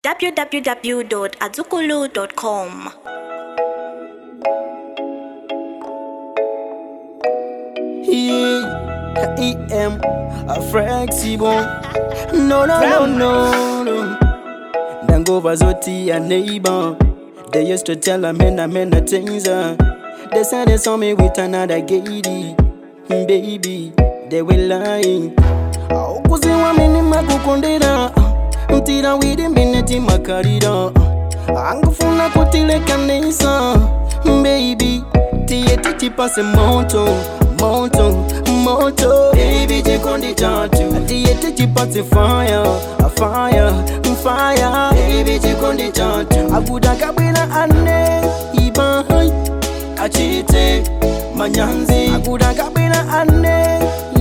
www.azukulu.com. I am a flexible. No. Dangova zoti a neighbor. They used to tell a men things. They said they saw me with another gay, baby. They were lying. Kuzi wa mini makukondera. Ntira widi mineti makarira. Angufuna kutile kanisa, baby. Tieti chipase moto. Baby, jikondi tatu. Tieti chipase fire. Baby, jikondi tatu. Aguda kabina ane iba achite manyanzi. Aguda kabina ane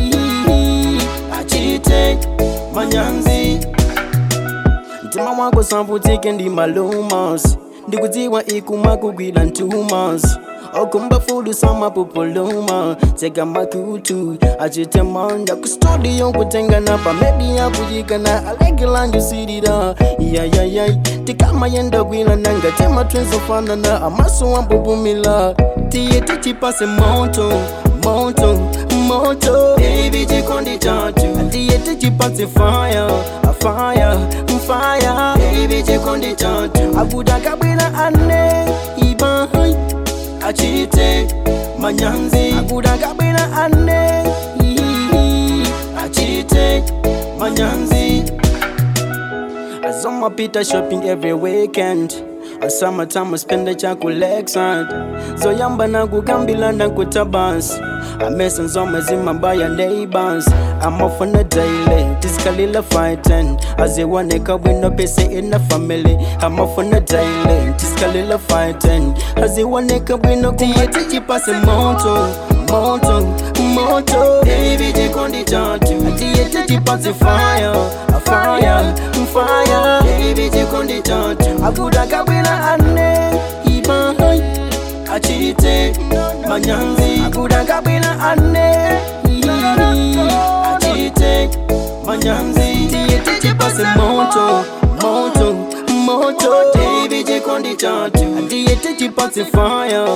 achite manyanzi. Ntima wako samputike ndi malumas. Ndikudziwa ikumakugwila ntumas. Okumba fulu sama popoloma. Tega makutu achite manda. Kustudio kutenga napa. Maybe ya kujika na alegila njusirira. Yeah. Tikama yenda gwila nanga. Tema twenzo fana na amaso wambubumila. Tieti chipase moto. Baby, jikondi tatu. Tieti chipase fire. Baby, jikondi tatu. Aguda kabina ane iba achite manyanzi. Aguda kabina ane achite manyanzi. Azoma pita shopping every weekend. A summertime I spend the chocolate sand. So yamba na kugambila na kutabans. I mess on some in my buyer neighbors. I'm off on a daily, this kalila fighting. As you want to come with no pay in the family. I'm off on a daily, this kalila fighting. As you want to come with no kumati pass a moto. Baby, jikondi tatu. Tieti pass a fire. Baby, jikondi tatu. Aguda kabila ane iba achite manyanzi. Aguda kabila ane achite manyanzi. Tieti pass a moto. Baby, jikondi tatu. Tieti pass a fire.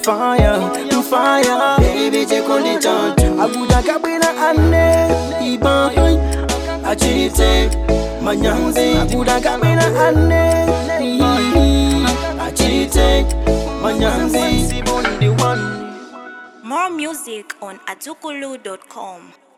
Baby, jikondi tatu. Aguda kabila ane iba achite manyanzi. Aguda kabila ane achite manyanzi. More music on azukulu.com.